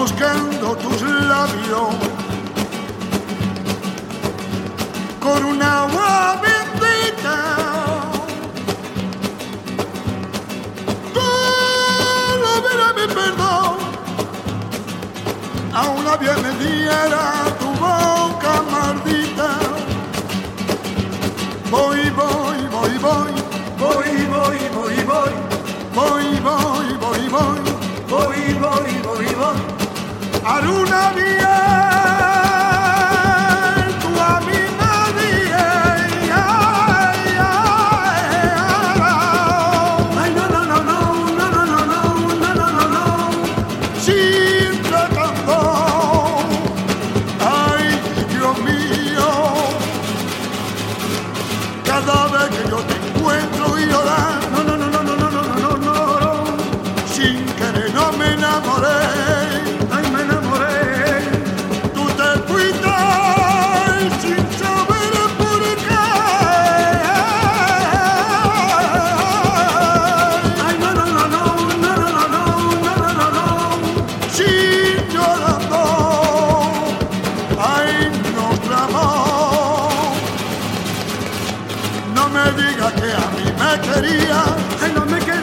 buscando tus labios con un agua bendita. Para mi perdón, a una bien me diera tu boca maldita. Voy, voy, voy, voy, Voy, voy, voy, voy, voy, voy, voy, voy, voy, voy, voy, voy. a una bien, tú a mí nadie. Ay, no, no, no, no, no, no, no, no, no, no, no, no. Sin tratando, ay Dios mío, cada vez que yo te encuentro llorando, No, no, no, no, no, no, no, no, no, no. sin querer no me enamoré, Ay, me enamoré. tú te fuiste sin saber por qué. Ay, no, no, no, no, no, no, no, no, no, no, no. Sin llorando, ay nuestro amor. No me digas que a mí me querías, Ay, no me